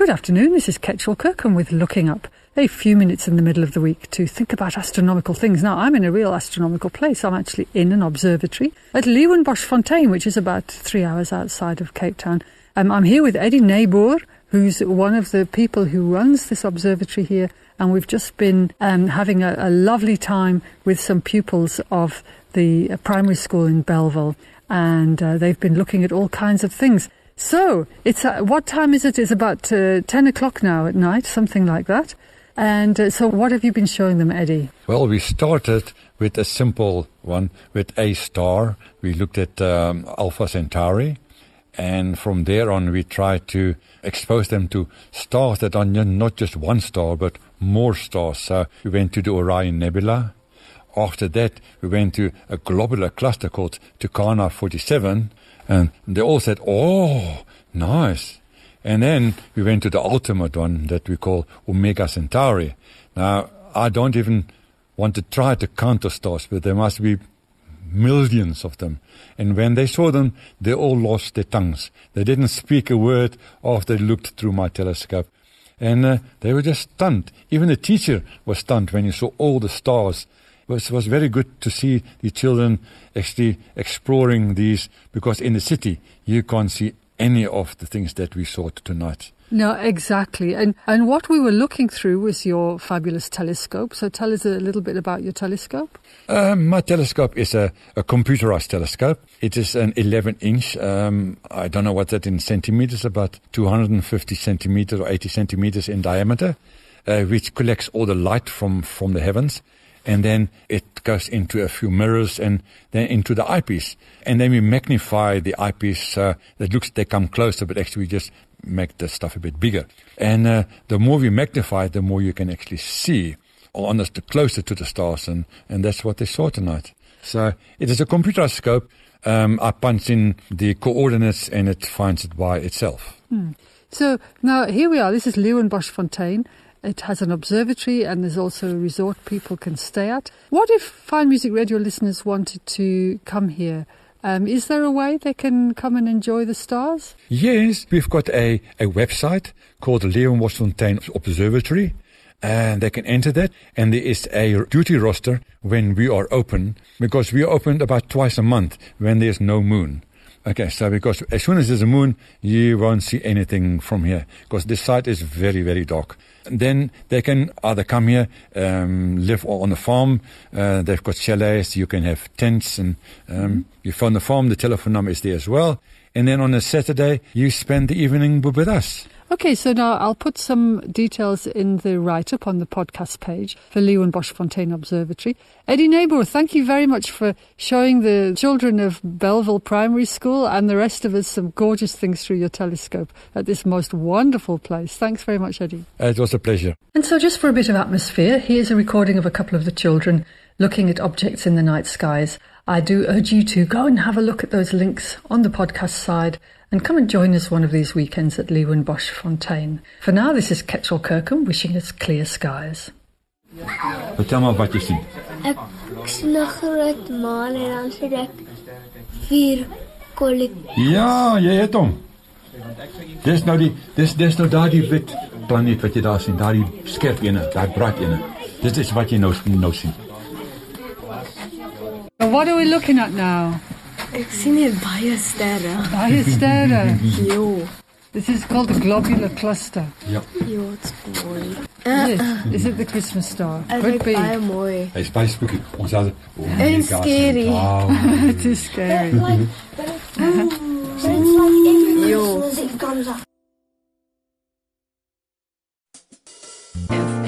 afternoon, this is Ketchel Kirkham with Looking Up, a few minutes in the middle of the week to think about astronomical things. Now, I'm in a real astronomical place. I'm actually in an observatory at Leeuwenboschfontein, which is about 3 hours outside of Cape Town. I'm here with Eddie Neighbour, who's one of the people who runs this observatory here, and we've just been having a lovely time with some pupils of the primary school in Bellville, and they've been looking at all kinds of things. So, it's what time is it? It's about 10 o'clock now at night, something like that. And so what have you been showing them, Eddie? Well, we started with a simple one, with a star. We looked at Alpha Centauri. And from there on, we tried to expose them to stars that are not just one star, but more stars. So we went to the Orion Nebula. After that, we went to a globular cluster called Tucana 47. And they all said, oh, nice. And then we went to the ultimate one that we call Omega Centauri. Now, I don't even want to try to count the stars, but there must be millions of them. And when they saw them, they all lost their tongues. They didn't speak a word after they looked through my telescope. And they were just stunned. Even the teacher was stunned when he saw all the stars. It was very good to see the children actually exploring these, because in the city you can't see any of the things that we saw tonight. No, exactly. And what we were looking through was your fabulous telescope. So tell us a little bit about your telescope. My telescope is a computerized telescope. It is an 11-inch. I don't know what's that in centimeters, about 250 centimeters or 80 centimeters in diameter, which collects all the light from the heavens. And then it goes into a few mirrors and then into the eyepiece. And then we magnify the eyepiece so they come closer, but actually we just make the stuff a bit bigger. And the more we magnify it, the more you can actually see, or almost closer to the stars. And that's what they saw tonight. So it is a computerized scope. I punch in the coordinates and it finds it by itself. So now here we are. This is Leeuwenboschfontein. It has an observatory and there's also a resort people can stay at. What if Fine Music Radio listeners wanted to come here? Is there a way they can come and enjoy the stars? Yes, we've got a website called Leeuwenboschfontein Observatory, and they can enter that. And there is a duty roster when we are open, because we are open about twice a month when there's no moon. Okay, so because as soon as there's a moon, you won't see anything from here, because this site is very, very dark. Then they can either come here, live on the farm. They've got chalets. You can have tents, and you phone the farm. The telephone number is there as well. And then on a Saturday, you spend the evening with us. Okay, so now I'll put some details in the write-up on the podcast page for Leeuwenboschfontein Observatory. Eddie Neighbour, thank you very much for showing the children of Bellville Primary School and the rest of us some gorgeous things through your telescope at this most wonderful place. Thanks very much, Eddie. It was a pleasure. And so just for a bit of atmosphere, here's a recording of a couple of the children looking at objects in the night skies. I do urge you to go and have a look at those links on the podcast side and come and join us one of these weekends at Leeuwenboschfontein. For now, this is Ketchel Kirkham wishing us clear skies. Vertel maar wat jy sien. Ek sien 'n groot maan en dan sien ek 4 kolletjies. Ja, jy het hom. Dis nou daardie wit planeet wat jy daar sien, daardie skerp ene, daai braak ene. Dit is wat jy nou sien. What are we looking at now? Ek sien hier baie sterre. Baie sterre. Jo. This is called the globular cluster. Ja. Jo, it's mooi. Yes. Is it the Christmas star? Could be. Baie mooi. Hy's baie spooky. Ons sal En scary. Wow. It is scary. Jo. If